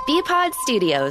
BPod Studios.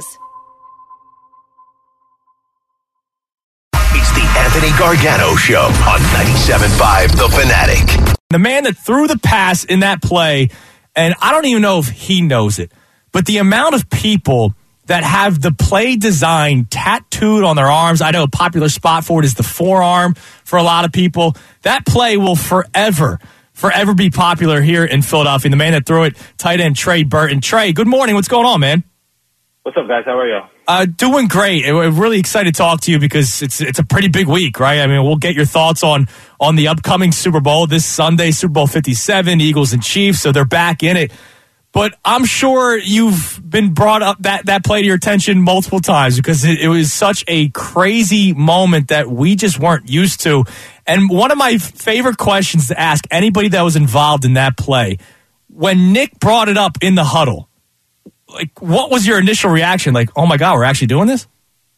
It's the Anthony Gargano Show on 97.5 The Fanatic. The man that threw the pass in that play, and I don't even know if he knows it, but the amount of people that have the play design tattooed on their arms. I know a popular spot for it is the forearm for a lot of people. That play will forever be popular here in Philadelphia. The man that threw it, tight end Trey Burton. Trey, good morning. What's going on, man? What's up, guys? How are you? Doing great. We're really excited to talk to you because it's a pretty big week, right? I mean, we'll get your thoughts on the upcoming Super Bowl this Sunday, Super Bowl 57, Eagles and Chiefs, so they're back in it. But I'm sure you've been brought up that play to your attention multiple times because it was such a crazy moment that we just weren't used to. And one of my favorite questions to ask anybody that was involved in that play, when Nick brought it up in the huddle, like, what was your initial reaction? Like, oh my God, we're actually doing this?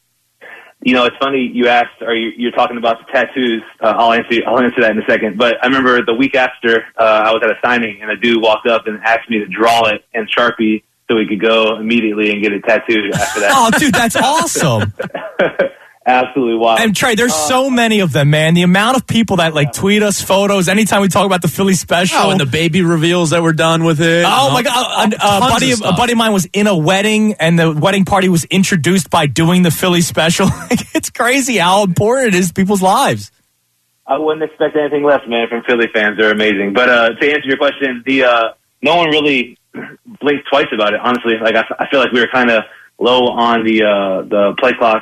You know, it's funny you asked, you're talking about the tattoos. I'll answer that in a second. But I remember the week after I was at a signing, and a dude walked up and asked me to draw it in Sharpie so we could go immediately and get it tattooed after that. Oh, dude, that's awesome. Absolutely wild. And Trey, there's so many of them, man. The amount of people that tweet us photos anytime we talk about the Philly special. Oh, and the baby reveals that were done with it. Oh my God. A buddy of mine was in a wedding, and the wedding party was introduced by doing the Philly special. It's crazy how important it is to people's lives. I wouldn't expect anything less, man, from Philly fans. They're amazing. But to answer your question, no one really blinked twice about it, honestly. Like, I feel like we were kind of low on the play clock.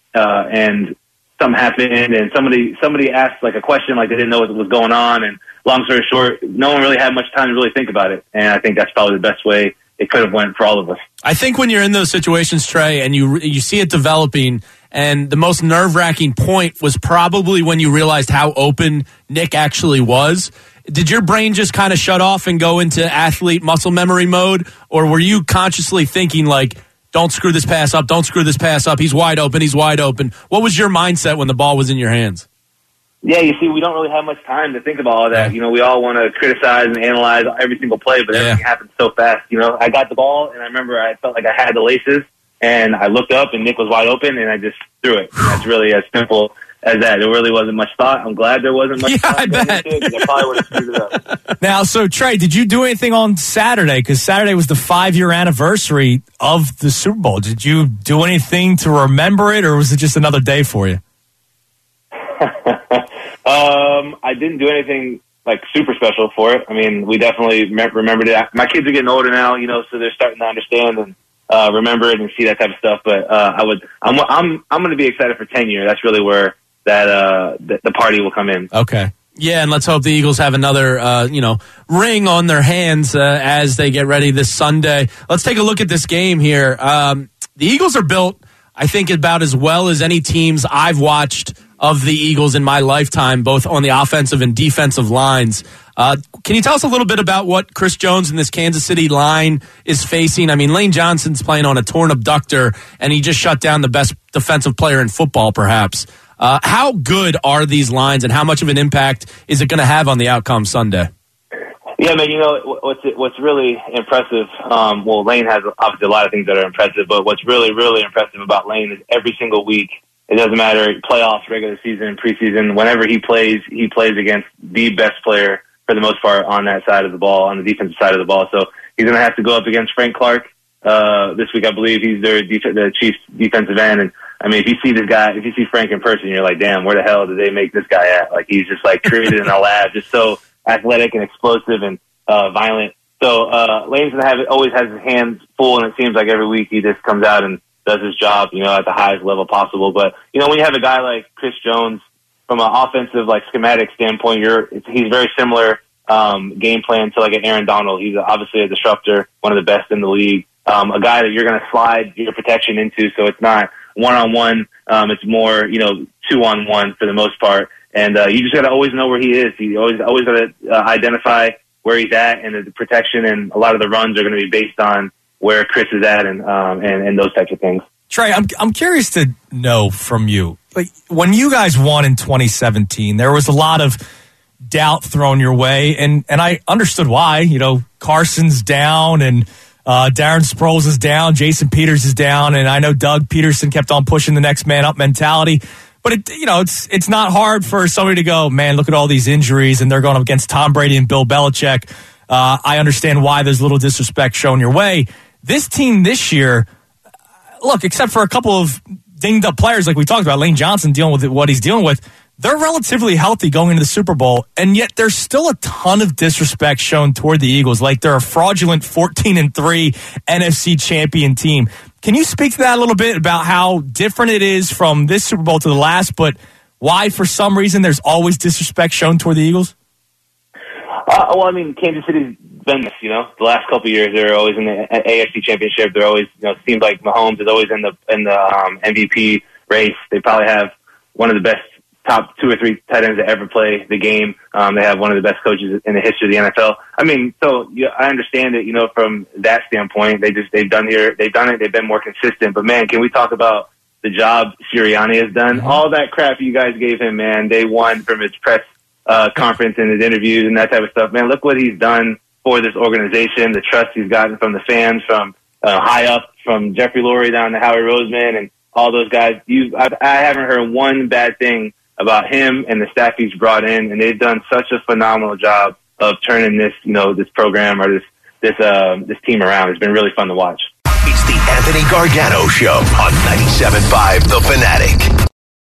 And something happened, and somebody asked like a question, like they didn't know what was going on. And long story short, no one really had much time to really think about it. And I think that's probably the best way it could have went for all of us. I think when you're in those situations, Trey, and you see it developing, and the most nerve-wracking point was probably when you realized how open Nick actually was. Did your brain just kind of shut off and go into athlete muscle memory mode, or were you consciously thinking like, don't screw this pass up. Don't screw this pass up. He's wide open. He's wide open. What was your mindset when the ball was in your hands? Yeah, you see, we don't really have much time to think about all that. You know, we all want to criticize and analyze every single play, but everything happens so fast. You know, I got the ball, and I remember I felt like I had the laces, and I looked up, and Nick was wide open, and I just threw it. And that's really as simple as that. There really wasn't much thought. I'm glad there wasn't much thought. I bet. I probably would have screwed it up. Now, so Trey, did you do anything on Saturday? Because Saturday was the 5-year anniversary of the Super Bowl. Did you do anything to remember it, or was it just another day for you? I didn't do anything like super special for it. I mean, we definitely remembered it. My kids are getting older now, you know, so they're starting to understand and remember it and see that type of stuff. But I'm going to be excited for 10 years. That's really where that the party will come in. Okay. Yeah, and let's hope the Eagles have another, ring on their hands as they get ready this Sunday. Let's take a look at this game here. The Eagles are built, I think, about as well as any teams I've watched of the Eagles in my lifetime, both on the offensive and defensive lines. Can you tell us a little bit about what Chris Jones and this Kansas City line is facing? I mean, Lane Johnson's playing on a torn abductor, and he just shut down the best defensive player in football, perhaps. How good are these lines, and how much of an impact is it going to have on the outcome Sunday? Yeah, man, you know, what's really impressive, Lane has obviously a lot of things that are impressive, but what's really, really impressive about Lane is every single week, it doesn't matter, playoffs, regular season, preseason, whenever he plays against the best player for the most part on that side of the ball, on the defensive side of the ball. So he's going to have to go up against Frank Clark this week. I believe he's the Chiefs defensive end. And I mean, if you see this guy, if you see Frank in person, you're like, damn, where the hell did they make this guy at? Like, he's just like created in a lab, just so athletic and explosive and violent. So Lane's always has his hands full, and it seems like every week he just comes out and does his job, you know, at the highest level possible. But, you know, when you have a guy like Chris Jones, from an offensive, like, schematic standpoint, he's very similar game plan to, like, an Aaron Donald. He's obviously a disruptor, one of the best in the league, a guy that you're going to slide your protection into, so it's not one-on-one. It's more, you know, two-on-one for the most part. And you just got to always know where he is. You always got to identify where he's at, and the protection and a lot of the runs are going to be based on where Chris is at and those types of things. Trey, I'm curious to know from you, like, when you guys won in 2017, there was a lot of doubt thrown your way, and I understood why. You know, Carson's down, and Darren Sproles is down. Jason Peters is down. And I know Doug Peterson kept on pushing the next man up mentality. But, it's not hard for somebody to go, man, look at all these injuries, and they're going up against Tom Brady and Bill Belichick. I understand why there's a little disrespect shown your way. This team this year, look, except for a couple of dinged-up players like we talked about, Lane Johnson dealing with what he's dealing with, they're relatively healthy going into the Super Bowl, and yet there's still a ton of disrespect shown toward the Eagles, like they're a fraudulent 14-3 NFC champion team. Can you speak to that a little bit about how different it is from this Super Bowl to the last, but why, for some reason, there's always disrespect shown toward the Eagles? Kansas City's been this, the last couple of years. They're always in the AFC Championship. They're always, seems like Mahomes is always in the MVP race. They probably have one of the best top 2 or 3 tight ends to ever play the game. They have one of the best coaches in the history of the NFL. I understand it, from that standpoint. They've done it. They've been more consistent. But man, can we talk about the job Sirianni has done? All that crap you guys gave him, man. Day one from his press conference and his interviews and that type of stuff. Man, look what he's done for this organization. The trust he's gotten from the fans, from high up, from Jeffrey Lurie down to Howie Roseman and all those guys. I haven't heard one bad thing about him and the staff he's brought in, and they've done such a phenomenal job of turning this, this program or this team around. It's been really fun to watch. It's the Anthony Gargano Show on 97.5 The Fanatic.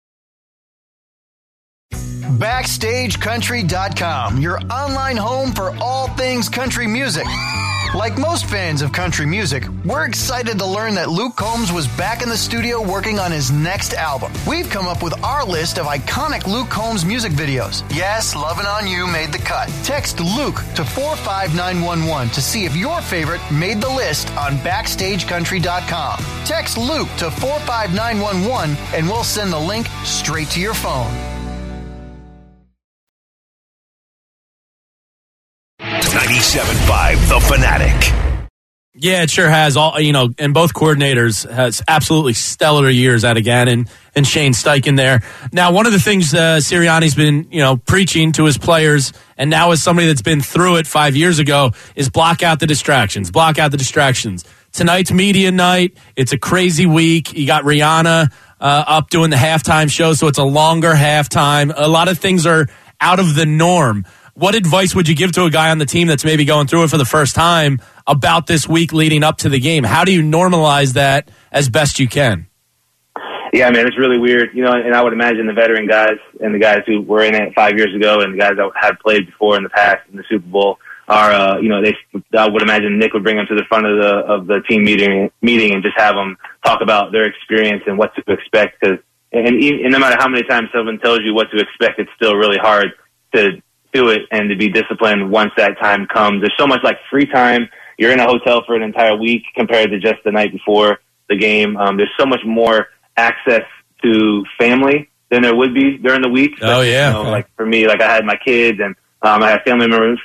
BackstageCountry.com, your online home for all things country music. Like most fans of country music, we're excited to learn that Luke Combs was back in the studio working on his next album. We've come up with our list of iconic Luke Combs music videos. Yes, Lovin' On You made the cut. Text Luke to 45911 to see if your favorite made the list on BackstageCountry.com. Text Luke to 45911 and we'll send the link straight to your phone. 97.5 The Fanatic. Yeah, it sure has. And both coordinators has absolutely stellar years out of Gannon and Shane Steichen there. Now, one of the things Sirianni's been, preaching to his players, and now as somebody that's been through it 5 years ago, is block out the distractions. Block out the distractions. Tonight's media night. It's a crazy week. You got Rihanna up doing the halftime show, so it's a longer halftime. A lot of things are out of the norm. What advice would you give to a guy on the team that's maybe going through it for the first time about this week leading up to the game? How do you normalize that as best you can? Yeah, man, it's really weird. And I would imagine the veteran guys and the guys who were in it 5 years ago and the guys that had played before in the past in the Super Bowl are, I would imagine Nick would bring them to the front of the team meeting and just have them talk about their experience and what to expect. And no matter how many times someone tells you what to expect, it's still really hard to do it and to be disciplined once that time comes. There's so much like free time. You're in a hotel for an entire week compared to just the night before the game. There's so much more access to family than there would be during the week. Oh, yeah. Like for me, like I had my kids and I had family members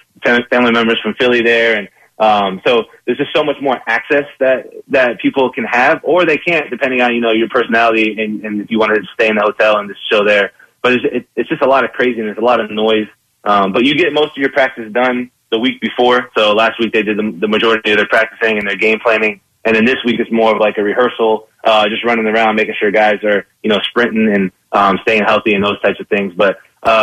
from Philly there. And so there's just so much more access that people can have, or they can't, depending on, your personality and if you wanted to stay in the hotel and just chill there. But it's just a lot of craziness, a lot of noise. But you get most of your practice done the week before. So last week they did the majority of their practicing and their game planning. And then this week it's more of like a rehearsal, just running around, making sure guys are, sprinting and staying healthy and those types of things. But,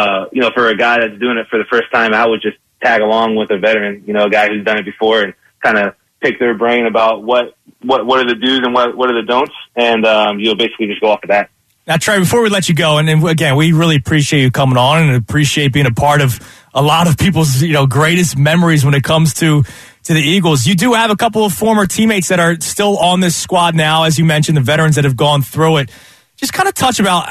for a guy that's doing it for the first time, I would just tag along with a veteran, a guy who's done it before and kind of pick their brain about what are the do's and what are the don'ts. And you'll basically just go off of that. Now, Trey, before we let you go, and again, we really appreciate you coming on and appreciate being a part of a lot of people's, greatest memories when it comes to the Eagles. You do have a couple of former teammates that are still on this squad now, as you mentioned, the veterans that have gone through it. Just kind of touch about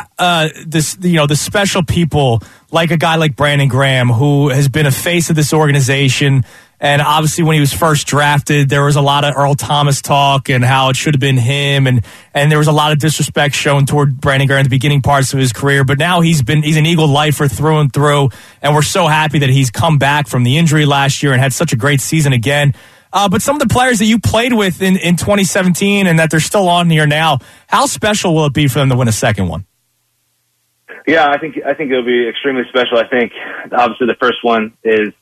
the special people like a guy like Brandon Graham, who has been a face of this organization. And obviously when he was first drafted, there was a lot of Earl Thomas talk and how it should have been him. And there was a lot of disrespect shown toward Brandon Graham in the beginning parts of his career. But now he's an Eagle lifer through and through. And we're so happy that he's come back from the injury last year and had such a great season again. But some of the players that you played with in 2017 and that they're still on here now, how special will it be for them to win a second one? Yeah, I think it'll be extremely special. I think obviously the first one is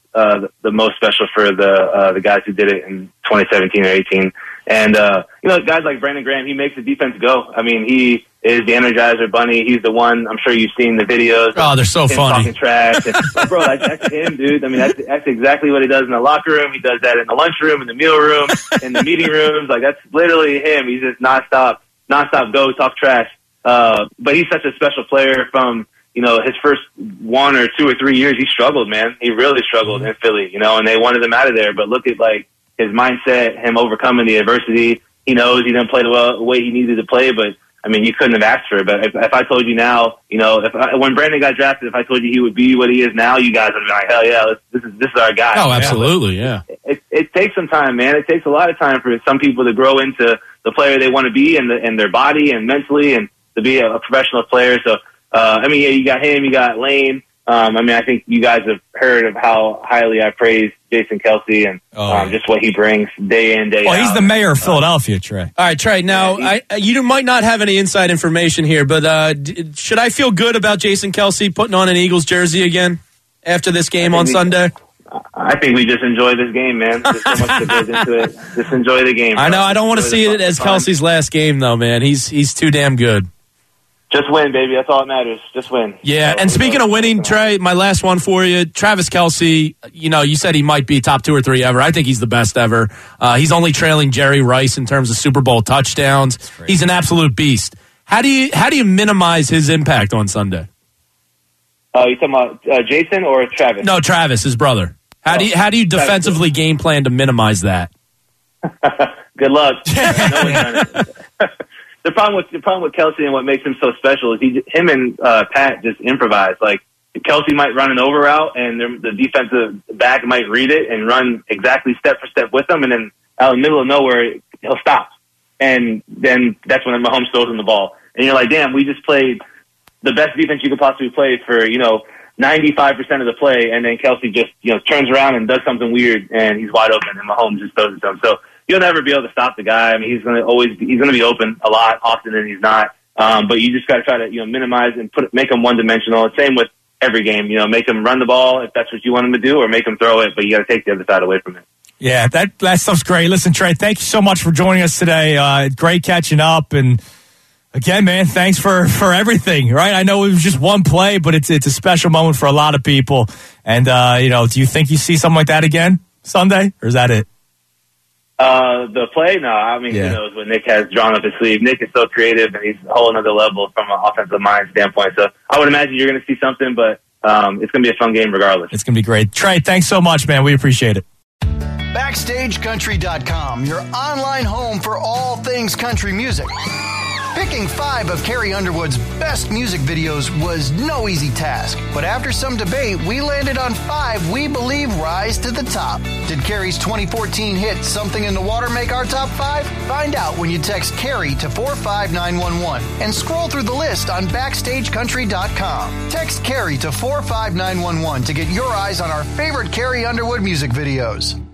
the most special for the guys who did it in 2017 or 18. And guys like Brandon Graham, he makes the defense go. I mean, he is the Energizer Bunny. He's the one. I'm sure you've seen the videos. Oh, they're so funny. Talking trash, bro. That's him, dude. I mean, that's exactly what he does in the locker room. He does that in the lunchroom, in the meal room, in the meeting rooms. Like, that's literally him. He's just nonstop go talk trash. But he's such a special player. From his first 1 or 2 or 3 years, he struggled, man. He really struggled in Philly, and they wanted him out of there. But look at his mindset, him overcoming the adversity. He knows he didn't play the way he needed to play, but I mean, you couldn't have asked for it. But if I told you now, when Brandon got drafted, if I told you he would be what he is now, you guys would be like, hell yeah, this is our guy. Oh, absolutely, yeah. It takes some time, man. It takes a lot of time for some people to grow into the player they want to be and their body and mentally, and to be a professional player. So, you got him, you got Lane. I think you guys have heard of how highly I praise Jason Kelce and just what he brings day in, day out. Well, he's the mayor of Philadelphia, Trey. All right, Trey. Now, you might not have any inside information here, but should I feel good about Jason Kelce putting on an Eagles jersey again after this game on Sunday? I think we just enjoy this game, man. There's so much that goes into it. Just enjoy the game. I know. I don't want to see it as Kelce's last game, though, man. He's too damn good. Just win, baby. That's all that matters. Just win. Yeah, and speaking of winning, Trey, my last one for you. Travis Kelce, you said he might be top 2 or 3 ever. I think he's the best ever. He's only trailing Jerry Rice in terms of Super Bowl touchdowns. He's an absolute beast. How do you minimize his impact on Sunday? You talking about Jason or Travis? No, Travis, his brother. How do you defensively game plan to minimize that? Good luck. The problem with Kelce and what makes him so special is him and Pat just improvise. Like, Kelce might run an over route, and the defensive back might read it and run exactly step for step with him, and then out in the middle of nowhere, he'll stop. And then that's when Mahomes throws him the ball. And you're like, damn, we just played the best defense you could possibly play for, 95% of the play, and then Kelce just, turns around and does something weird, and he's wide open, and Mahomes just throws it to him. So you'll never be able to stop the guy. I mean, he's going to be open a lot, often than he's not. But you just got to try to, minimize and make him one-dimensional. Same with every game, make him run the ball if that's what you want him to do, or make him throw it, but you got to take the other side away from it. Yeah, that stuff's great. Listen, Trey, thank you so much for joining us today. Great catching up, and again, man, thanks for everything, right? I know it was just one play, but it's a special moment for a lot of people. And, do you think you see something like that again Sunday, or is that it? The play? No, I mean, Who knows what Nick has drawn up his sleeve. Nick is so creative, and he's a whole other level from an offensive mind standpoint. So I would imagine you're going to see something, but it's going to be a fun game regardless. It's going to be great. Trey, thanks so much, man. We appreciate it. BackstageCountry.com, your online home for all things country music. Picking 5 of Carrie Underwood's best music videos was no easy task, but after some debate, we landed on 5 we believe rise to the top. Did Carrie's 2014 hit Something in the Water make our top 5? Find out when you text Carrie to 45911 and scroll through the list on BackstageCountry.com. Text Carrie to 45911 to get your eyes on our favorite Carrie Underwood music videos.